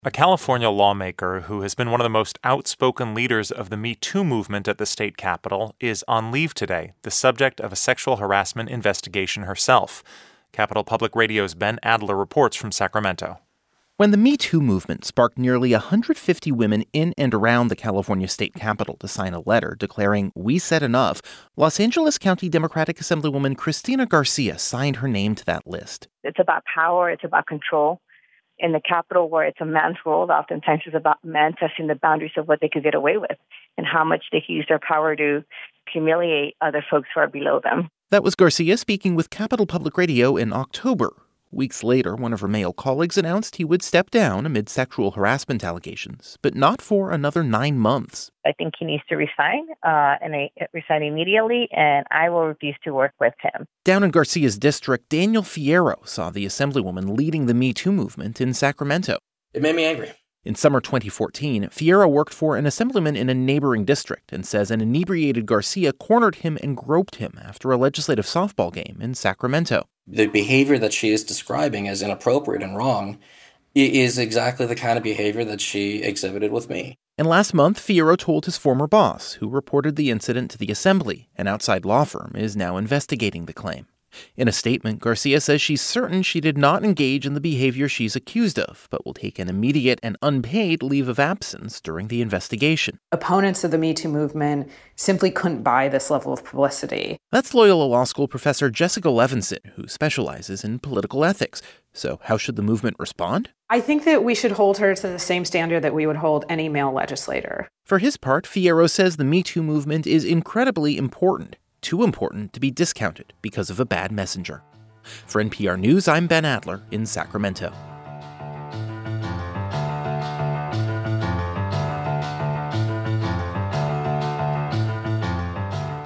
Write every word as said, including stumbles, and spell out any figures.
A California lawmaker who has been one of the most outspoken leaders of the Me Too movement at the state capitol is on leave today, the subject of a sexual harassment investigation herself. Capitol Public Radio's Ben Adler reports from Sacramento. When the Me Too movement sparked nearly one hundred fifty women in and around the California state capitol to sign a letter declaring, "We said enough," Los Angeles County Democratic Assemblywoman Cristina Garcia signed her name to that list. It's about power. It's about control. In the Capitol, where it's a man's world, oftentimes it's about men testing the boundaries of what they could get away with and how much they can use their power to humiliate other folks who are below them. That was Garcia speaking with Capitol Public Radio in October. Weeks later, one of her male colleagues announced he would step down amid sexual harassment allegations, but not for another nine months. I think he needs to resign, uh, and I, resign immediately, and I will refuse to work with him. Down in Garcia's district, Daniel Fierro saw the assemblywoman leading the Me Too movement in Sacramento. It made me angry. In summer twenty fourteen, Fierro worked for an assemblyman in a neighboring district and says an inebriated Garcia cornered him and groped him after a legislative softball game in Sacramento. The behavior that she is describing as inappropriate and wrong is exactly the kind of behavior that she exhibited with me. And last month, Fierro told his former boss, who reported the incident to the assembly. An outside law firm is now investigating the claim. In a statement, Garcia says she's certain she did not engage in the behavior she's accused of, but will take an immediate and unpaid leave of absence during the investigation. Opponents of the Me Too movement simply couldn't buy this level of publicity. That's Loyola Law School professor Jessica Levinson, who specializes in political ethics. So how should the movement respond? I think that we should hold her to the same standard that we would hold any male legislator. For his part, Fierro says the Me Too movement is incredibly important. Too important to be discounted because of a bad messenger. For N P R News, I'm Ben Adler in Sacramento.